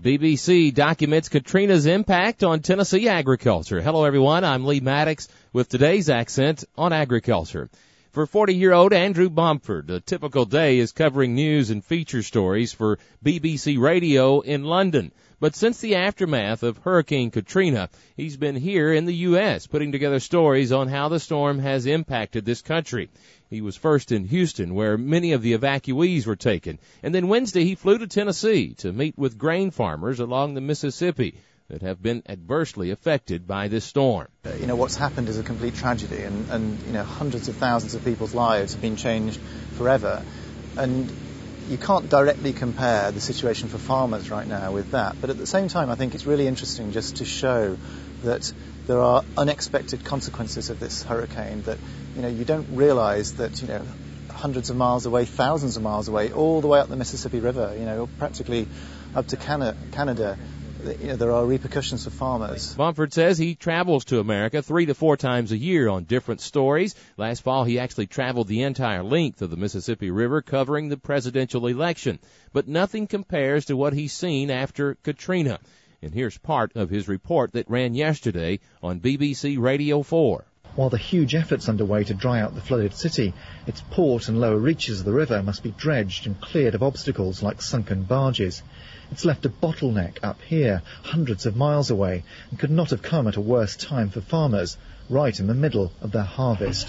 BBC documents Katrina's impact on Tennessee agriculture. Hello, everyone. I'm Lee Maddox with today's accent on agriculture. For 40-year-old Andrew Bomford, a typical day is covering news and feature stories for BBC Radio in London. But since the aftermath of Hurricane Katrina, he's been here in the U.S. putting together stories on how the storm has impacted this country. He was first in Houston, where many of the evacuees were taken. And then Wednesday, he flew to Tennessee to meet with grain farmers along the Mississippi that have been adversely affected by this storm. What's happened is a complete tragedy, and hundreds of thousands of people's lives have been changed forever. And you can't directly compare the situation for farmers right now with that. But at the same time, I think it's really interesting just to show that there are unexpected consequences of this hurricane that, you don't realize that, hundreds of miles away, thousands of miles away, all the way up the Mississippi River, practically up to Canada, there are repercussions for farmers. Bomford says he travels to America 3 to 4 times a year on different stories. Last fall, he actually traveled the entire length of the Mississippi River covering the presidential election. But nothing compares to what he's seen after Katrina. And here's part of his report that ran yesterday on BBC Radio 4. While the huge efforts underway to dry out the flooded city, its port and lower reaches of the river must be dredged and cleared of obstacles like sunken barges. It's left a bottleneck up here, hundreds of miles away, and could not have come at a worse time for farmers, right in the middle of their harvest.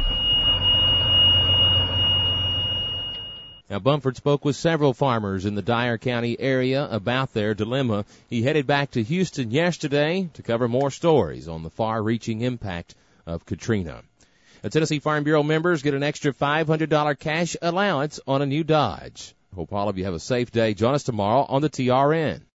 Now, Bomford spoke with several farmers in the Dyer County area about their dilemma. He headed back to Houston yesterday to cover more stories on the far-reaching impact of Katrina. The Tennessee Farm Bureau members get an extra $500 cash allowance on a new Dodge. Hope all of you have a safe day. Join us tomorrow on the TRN.